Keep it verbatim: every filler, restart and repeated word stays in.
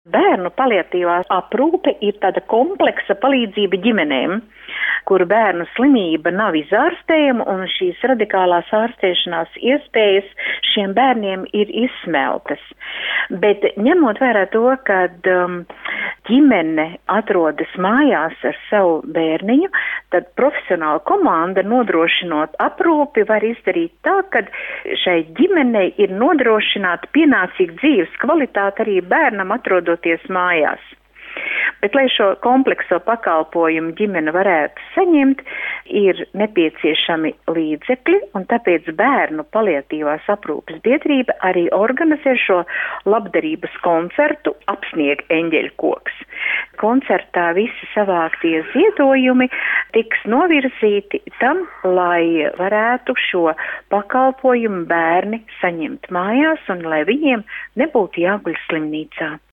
Bērnu paliatīvā aprūpe ir tāda kompleksa palīdzība ģimenēm, kur bērnu slimība nav izārstējama un šīs radikālās ārstēšanās iespējas šiem bērniem ir izsmeltas. Bet ņemot vērā to, ka um, ģimene atrodas mājās ar savu bērniņu, tad profesionāla komanda nodrošinot aprūpi var izdarīt tā, ka šai ģimenei ir nodrošināta pienācīga dzīves kvalitāte arī bērnam atrodoties mājās. Bet, lai šo komplekso pakalpojumu ģimene varētu saņemt, ir nepieciešami līdzekļi, un tāpēc bērnu paliatīvās aprūpes biedrība arī organizē šo labdarības koncertu Apsnieg eņģeļkoks. Koncertā visi savāktie ziedojumi tiks novirzīti tam, lai varētu šo pakalpojumu bērni saņemt mājās un lai viņiem nebūtu jāguļ slimnīcā.